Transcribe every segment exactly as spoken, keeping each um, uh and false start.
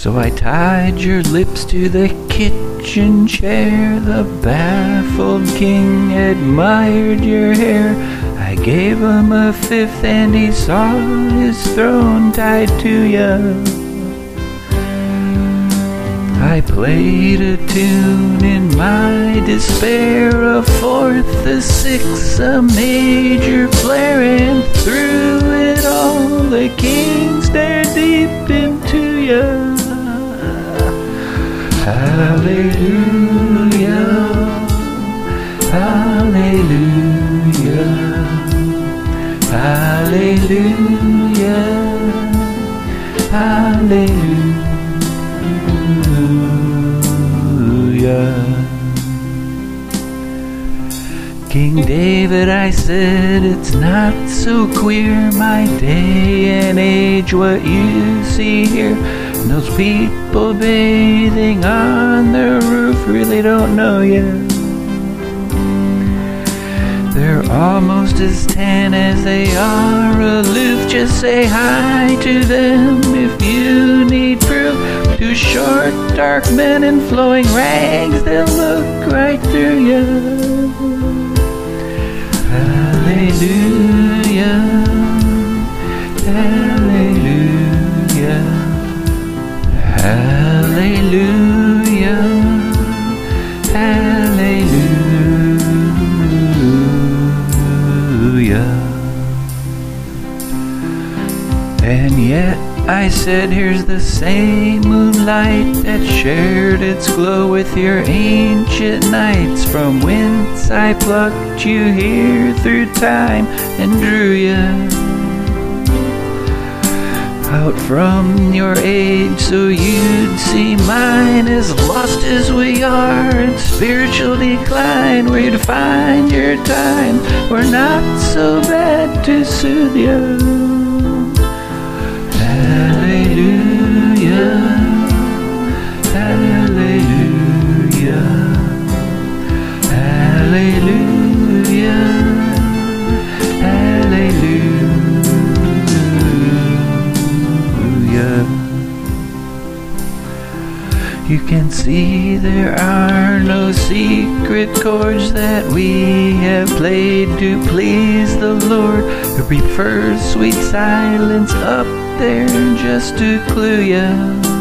So I tied your lips to the kitchen chair. The baffled king admired your hair. I gave him a fifth and he saw his throne tied to you. I played a tune in my despair, a fourth, a sixth, a major flare, and through it all the king stared deep into you. Hallelujah, hallelujah, hallelujah, hallelujah. King David, I said, it's not so queer, my day and age, what you see here. And those people bathing on the roof really don't know you. They're almost as tan as they are aloof. Just say hi to them if you need proof. Two short, dark men in flowing rags, they'll look right through you. Hallelujah, hallelujah, hallelujah, hallelujah. And yet I said, here's the same moonlight that shared its glow with your ancient nights, from whence I plucked you here through time and drew you out from your age, so you'd see mine. As lost as we are in spiritual decline, where you'd find your time, we're not so bad to soothe you. Hallelujah, hallelujah, hallelujah, hallelujah. You can see there are no secret chords that we have played to please the Lord, who prefers sweet silence up there just to clue you.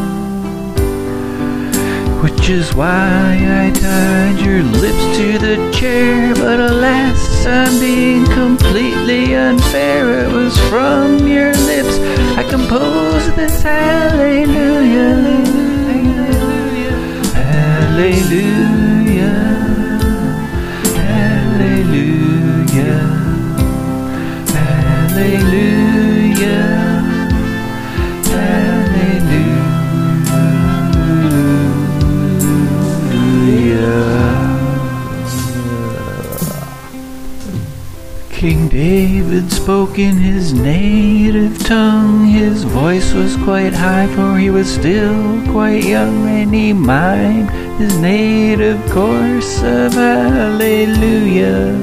Which is why I tied your lips to the chair, but alas, I'm being completely unfair. It was from your lips I composed this hallelujah, hallelujah, hallelujah, hallelujah, King David spoke in his native tongue. His voice was quite high, for he was still quite young, and he mimed his native course of hallelujah.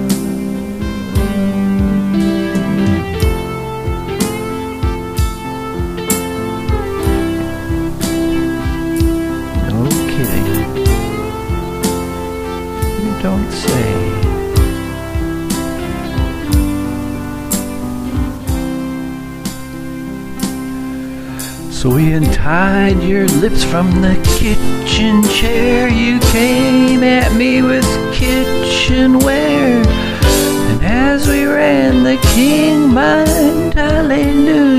No kidding. You don't say. So we untied your lips from the kitchen chair. You came at me with kitchenware, and as we ran the king mimed hallelujah.